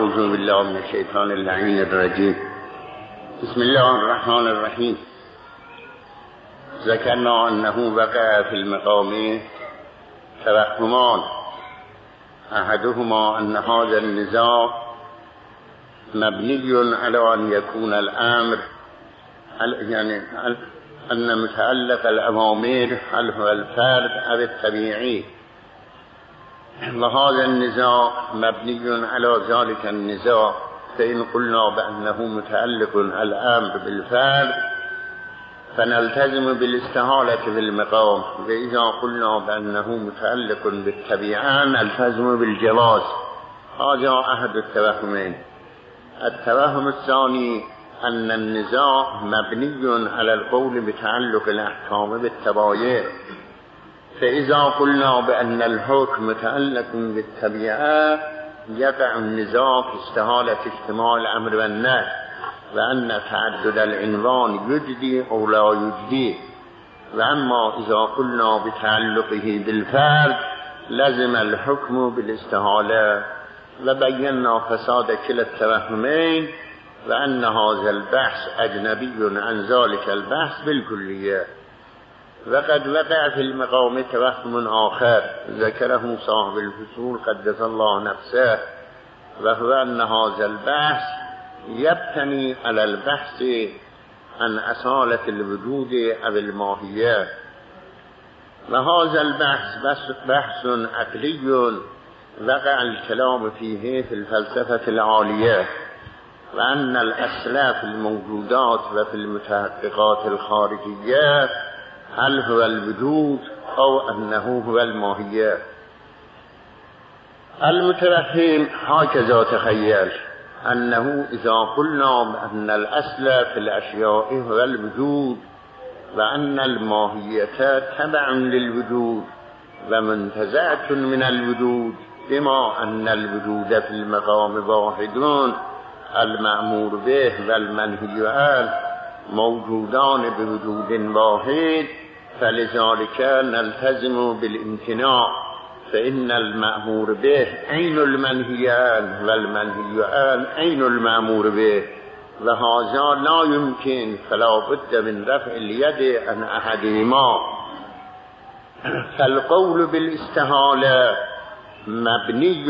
اعوذ بالله من الشیطان اللعین الرجیم. بسم الله الرحمن الرحیم. ذکرنا انه وقع فی المقام توهمان، احدهما ان هذا النزاع مبنی على ان يكون الامر يعني ان متعلق الأوامر هل هو الفرد او الطبيعي، وهذا النزاع مبني على ذلك النزاع، فإن قلنا بأنه متعلق الأمر بالفرد فنلتزم بالاستحالة في المقام، وإذا قلنا بأنه متعلق بالطبيعة نلتزم بالجواز. هذا أحد التوهمين. التوهم الثاني أن النزاع مبني على القول بتعلق الأحكام بالتبايع، فإذا قلنا بأن الحكم متعلق بالطبيعة يقع النزاع في استحالة اجتماع الأمر والنهي، وأن تعدد العنوان يجدي أو لا يجدي. وأما إذا قلنا بتعلقه بالفرد لزم الحكم بالاستحالة. وبينا فساد كلا التوهمين وأن هذا البحث أجنبي عن ذلك البحث بالكلية. وقد وقع في المقام توهم آخر ذكره صاحب الفصول قدس الله نفسه، وهو أن هذا البحث يبتني على البحث عن أصالة الوجود أو الماهية، وهذا البحث بحث عقلي وقع الكلام فيه في الفلسفة العالية، وأن الأصل في الموجودات وفي المتحققات الخارجية هل هو الوجود أو أنه هو الماهية. المتوهم هكذا تخيل أنه إذا قلنا بأن الأصل في الأشياء هو الوجود وأن الماهية تبع للوجود ومنتزعة من الوجود، بما أن الوجود في المقام واحد المأمور به والمنهي عنه موجودان بوجود واحد، فلذلك نلتزم بالامتناع، فإن المأمور به عين المنهي عنه والمنهي عنه عين المأمور به، وهذا لا يمكن، فلا بد من رفع اليد عن أحدهما. فالقول بالاستحالة مبني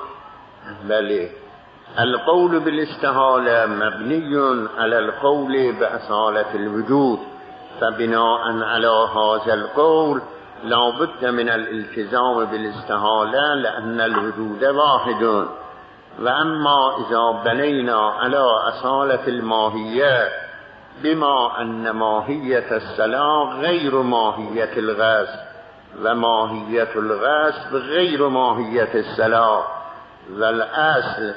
القول بالاستحالة مبني على القول بأصالة الوجود، فبناء على هذا القول لا بد من الالتزام بالاستحالة لأن الوجود واحد. وأما إذا بنينا على أصالة الماهية بما أن ماهية الصلاة غير ماهية الغسل وماهية الغسل غير ماهية الصلاة، والأصل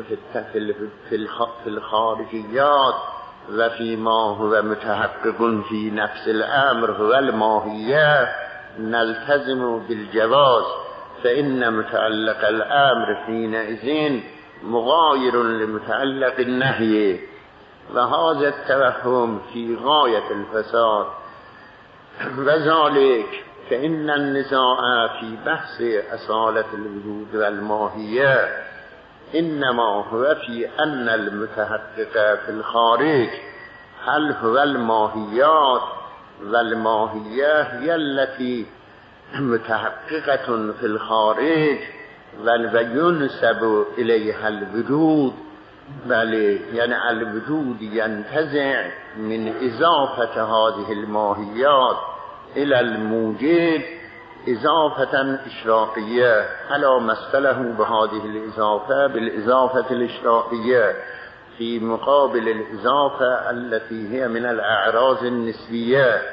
في الخارجيات وفيما هو متحقق في نفس الأمر هو الماهية نلتزم بالجواز، فإن متعلق الأمر حينئذ مغاير لمتعلق النهي. وهذا التوهم في غاية الفساد، وذلك فإن النزاع في بحث أصالة الوجود والماهية إنما هو في أن المتحقق في الخارج هل هو الماهيات، والماهية هي التي متحققة في الخارج وينسب إليها الوجود، بل يعني الوجود ينتزع من إضافة هذه الماهيات إلى الموجود إضافة إشراقية على مثله بهذه الإضافة بالإضافة الإشراقية في مقابل الإضافة التي هي من الأعراض النسبية.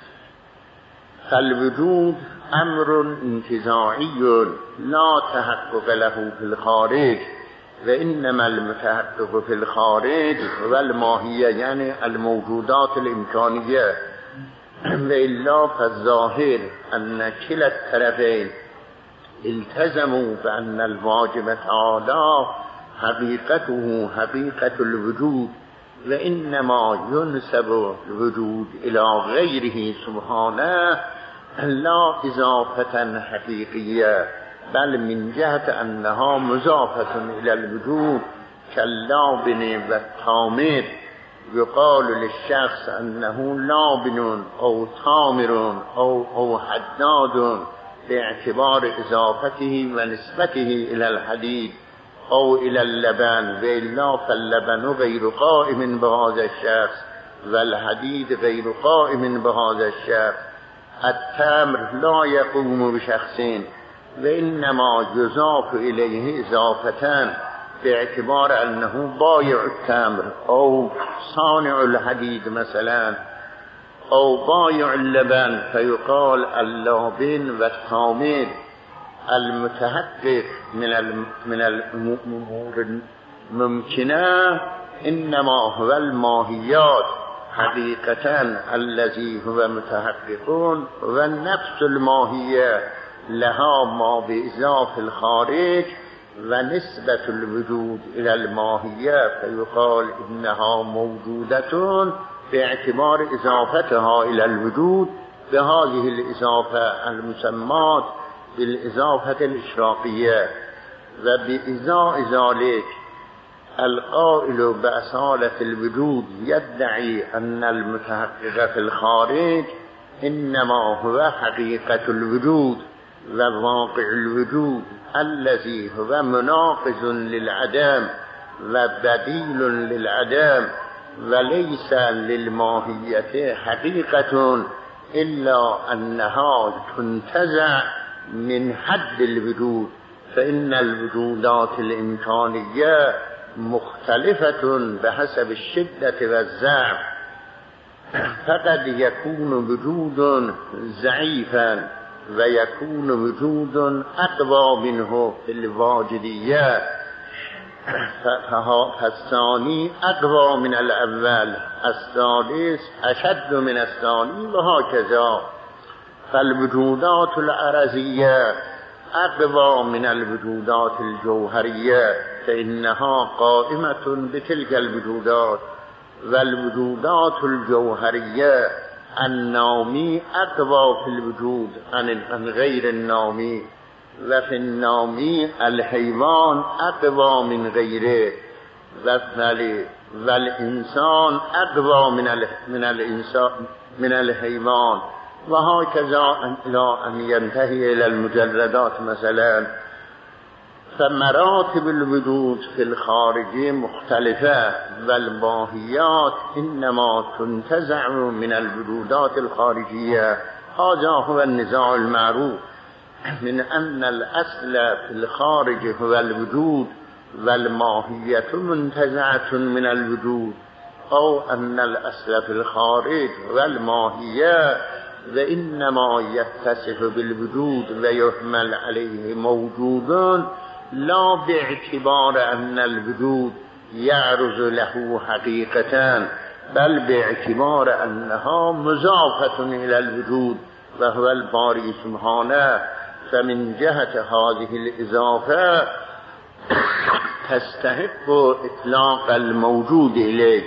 فالوجود أمر انتزاعي لا تحقق له في الخارج، وإنما المتحقق في الخارج هو الماهية يعني الموجودات الإمكانية. وإلا فالظاهر أن كلا الطرفين التزموا بأن الواجب تعالى حقيقته حقيقة الوجود، وإنما ينسب الوجود إلى غيره سبحانه لا إضافة حقيقية بل من جهت انها مضافة الى الوجود كاللابن و التامر. يقال للشخص انه لابن او تامر او حداد باعتبار اضافته و نسبته الى الحديد او الى اللبن، والا فاللبن غير قائم بهذا الشخص والحديد غير قائم بهذا الشخص. التمر لا يقوم بشخص وإنما يضاف إليه إضافة باعتبار أنه بائع التمر أو صانع الحديد مثلا أو بائع اللبن، فيقال اللابن والتامر. المتحقق من الأمور الممكنة إنما هو الماهيات حقيقة الذي هو متحققون، والنفس الماهية لها ما بإضافة الخارج ونسبة الوجود إلى الماهية، فيقال إنها موجودة باعتبار إضافتها إلى الوجود بهذه الإضافة المسمات بالإضافة الإشراقية. وبإزاء ذلك القائل بأصالة الوجود يدعي أن المتحقق في الخارج إنما هو حقيقة الوجود وواقع الوجود الذي هو مناقض للعدم وبديل للعدم، وليس للماهية حقيقة إلا أنها تنتزع من حد الوجود، فإن الوجودات الإمكانية مختلفة بحسب الشدة والضعف، فقد يكون وجود ضعيفا ويكون وجود أقوى منه في الواجدية، فالثاني أقوى من الأول، الثالث أشد من الثاني، وهكذا. فالوجودات العرضية أقوى من الوجودات الجوهرية فإنها قائمة بتلك الوجودات، والوجودات الجوهرية النامي أقوى في الوجود عن غير النامي، وفي النامي الحيوان أقوى من غيره، والإنسان أقوى من الحيوان، وهكذا إلى أن ينتهي إلى المجردات مثلا. فمراتب الوجود في الخارج مختلفة، والماهيات إنما تنتزع من الوجودات الخارجية. هذا هو النزاع المعروف من أن الأصل في الخارج هو الوجود والماهية منتزعة من الوجود، أو أن الأصل في الخارج هو الماهية وإنما يتصف بالوجود ويحمل عليه موجود، لا باعتبار أن الوجود يعرض له حقيقة، بل باعتبار أنها مضافة إلى الوجود وهو الباري سبحانه. فمن جهة هذه الإضافة تستحق إطلاق الموجود إليه.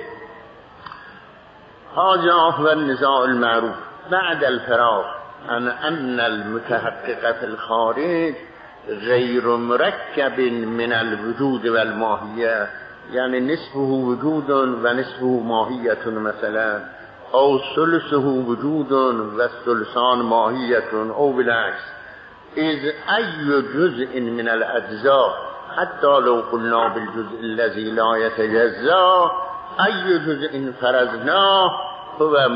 هذا هو النزاع المعروف بعد الفراغ عن أن المتحقق في الخارج غير مركب من الوجود والماهية، يعني نصفه وجود ونصفه ماهية مثلا، أو ثلثه وجود والثلثان ماهية، أو بالعكس. إذ أي جزء من الأجزاء حتى لو قلنا بالجزء الذي لا يتجزأ، أي جزء فرضناه هو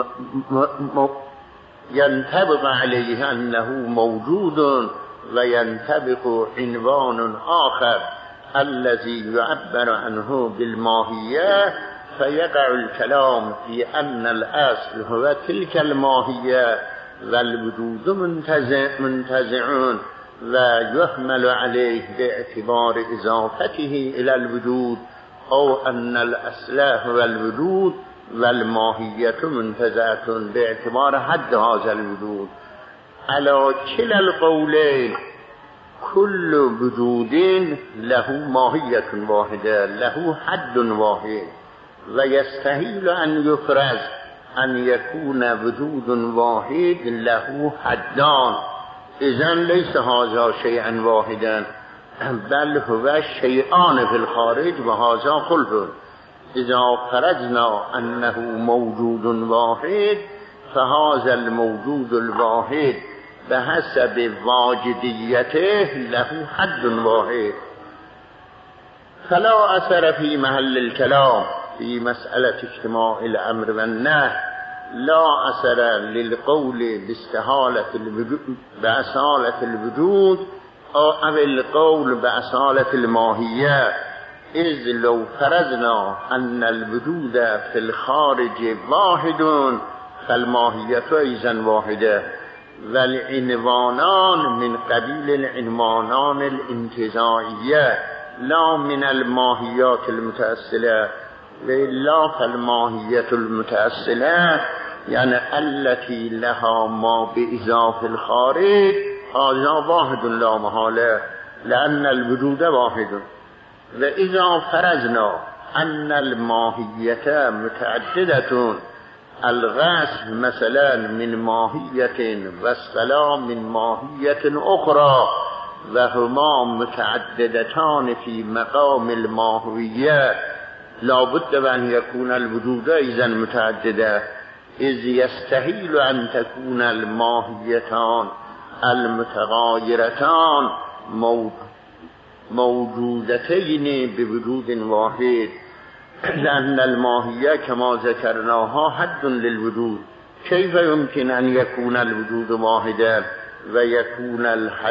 ينطبق عليه أنه موجود، وينطبق عنوان آخر الذي يعبر عنه بالماهية، فيقع الكلام في أن الأصل هو تلك الماهية والوجود منتزعون، ويحمل عليه باعتبار إضافته إلى الوجود، أو أن الأصل هو الوجود والماهية منتزعة باعتبار حد هذا الوجود. على كلا القولين كل وجود له ماهية واحدة، له حد واحد، ويستحيل أن يفرض أن يكون وجود واحد له حدان، اذن لیس هذا شیئا واحدا بل هو شیئان فی الخارج و هذا خلف. اذا فرضنا انه موجود واحد فهذا الموجود الواحد بحسب واجدیته له حد واحد فلا اثر في محل الكلام في مسألة اجتماع الامر والنهي. لا اثر للقول بأصالة الوجود او القول بأصالة الماهية. إذ لو فرضنا أن الوجود في الخارج واحد فالماهية أيضا واحدة والعنوانان من قبيل العنوانان الانتزاعية لا من الماهيات المتأصلة. وإلا فالماهية المتأصلة يعني التي لها ما بإضافة الخارج هذا واحد لا محالة لأن الوجود واحد. وإذا فرضنا أن الماهية متعددة الغاز مثلا من ماهية والسلام من ماهية أخرى وهما متعددتان في مقام الماهية لا بد أن يكون الوجود إذا متعددة. إذ يستحيل أن تكون الماهيتان المتغايرتان موجودتين بوجود واحد لأن الماهية كما ذكرناها حد للوجود. كيف يمكن أن يكون الوجود واحدا ويكون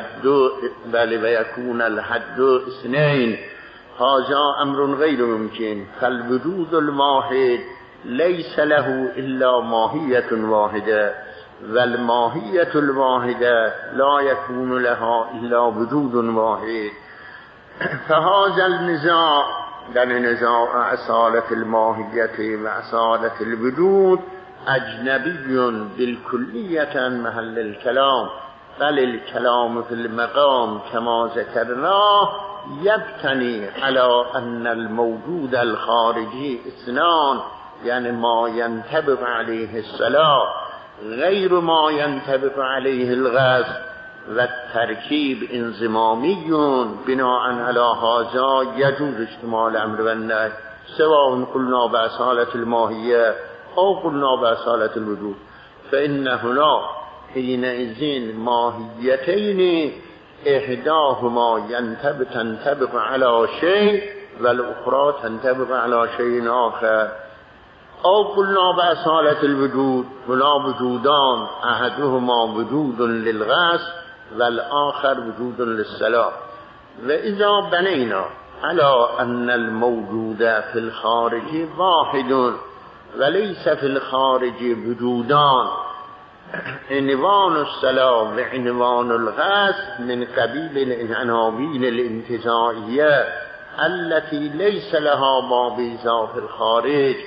الحد اثنين؟ هذا أمر غير ممكن. فالوجود الواحد ليس له إلا ماهية واحدة والماهية الواحدة لا يكون لها إلا وجود واحد. فهذا النزاع يعني نزاع أصالة الماهية وأصالة الوجود أجنبي بالكلية عن محل الكلام. بل الكلام في المقام كما ذكرناه يبتني على أن الموجود الخارجي اثنان يعني ما ينطبق عليه الصلاة غير ما ينطبق عليه الغاز والتركيب انضمامی بناء على هذا يجوز اجتماع الأمر والنهي سواء قلنا بأصالة الماهية أو قلنا بأصالة الوجود. فإن هنا حينئذ ماهيتين إحداهما تنطبق على شيء والأخرى تنطبق على شيء آخر. أو قلنا بأصالة الوجود هنا وجودان أحدهما وجود للغاز والآخر وجود للسلام. وإذا بنينا على أن الموجود في الخارج واحد وليس في الخارج وجودان عنوان السلام وعنوان الغاز من قبيل العناوين الانتزاعية التي ليس لها ما بإضافة الخارج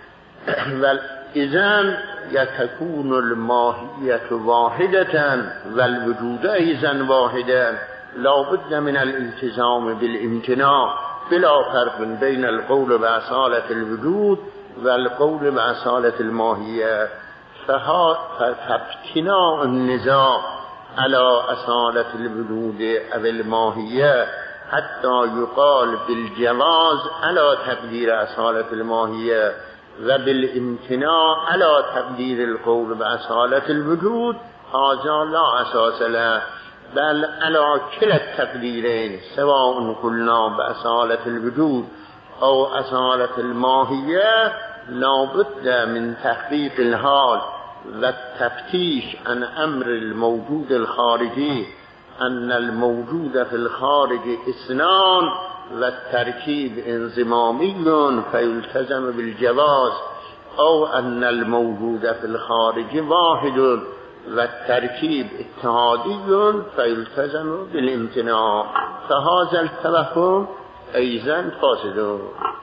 إذن يتكون الماهية واحدة والوجود أيضا واحدا لا بد من الالتزام بالامتناع بلا فرق بين القول بأصالة الوجود والقول بأصالة الماهية. فابتناء النزاع على أصالة الوجود أو الماهية حتى يقال بالجواز على تقدير أصالة الماهية وبالامتناع على تقدير القول بأصالة الوجود هذا لا أساس له بل على كلا التقديرين سواء قلنا بأصالة الوجود أو أصالة الماهية لا بد من تحقيق الحال والتفتيش عن أمر الموجود الخارجي أن الموجود في الخارج اثنان والتركيب انضمامي فيلتزم بالجواز أو أن الموجود في الخارج واحد والتركيب اتحادي فيلتزم بالامتناع. فهذا التوهم أيضا فاسد.